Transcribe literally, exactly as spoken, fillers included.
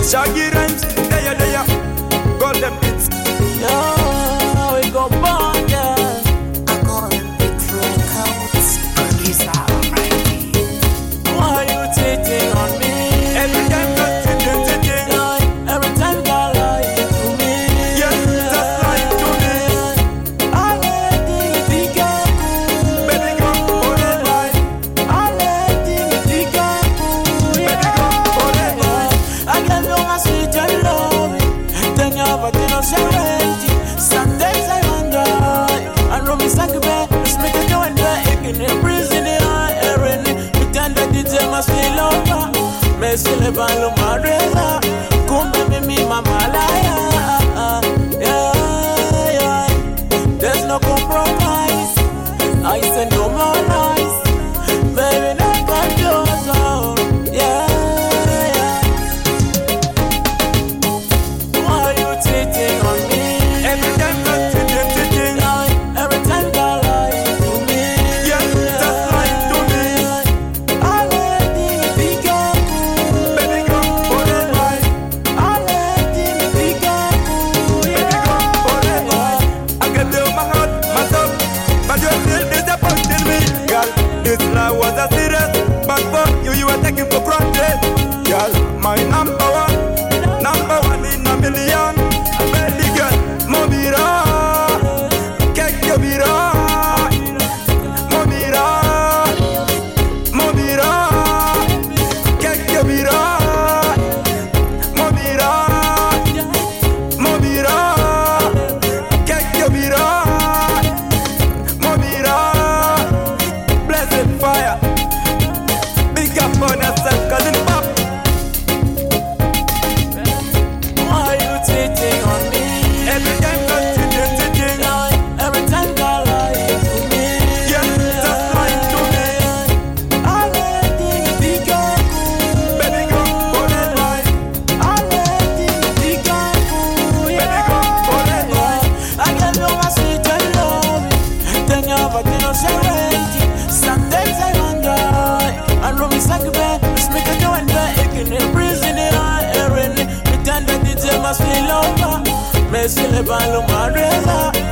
Shaggy rhymes, there, there, golden beats. Yo, we go born, yeah. I got a big records. Producer Almighty. Why you cheating on me? Every time that you do cheating, Yeah, every time you lie to me. yes, just lie to me. I let you think I'm cool. Baby girl, hold it right. I let you think I'm cool. Baby girl, hold it right. I can do my sweet and love. Then you're but you know serenity. Sometimes I wonder. I know me sank back. Just make it go and die. In a prison, Erin. Pretend that it's a must be love. Messi le ballo madreza. Kumbe mimi mama laya. Yeah, yeah. There's no compromise. I say no more lies. Baby, never do so. Yeah, yeah. Why you cheating on me? Every time that you do cheating, Yeah, every time you lie to me. yes, just lie to me. I let you think I'm cool. Baby girl, hold it right. I let you think I'm cool. Baby girl, hold it right. I can do my heart, myself, but you're still disappointing me. Girl, this love was a serious, but for you, you were taking for granted. Girl, my number one, number one in a million. Baby girl, Mobira, cake your bira, Mobira, Mobira, cake your bira, Mobira, Mobira, cake your bira, Mobira, blessed fire. Big up on yourself, cousin Pop. Why you cheating on me? Every time that you do cheating, Yeah, every time you lie to me. yes, just lie to me. I let you think I'm cool. Baby girl, hold it right. I let you think I'm cool. Baby girl, hold it right. I can know my sweet and love. Then you're but you know serenity. Sometimes I wonder. I know me suck bad. Just make it go and die. In a prison, Erin. Pretend that it's a must be love. Messi le ballo madreza.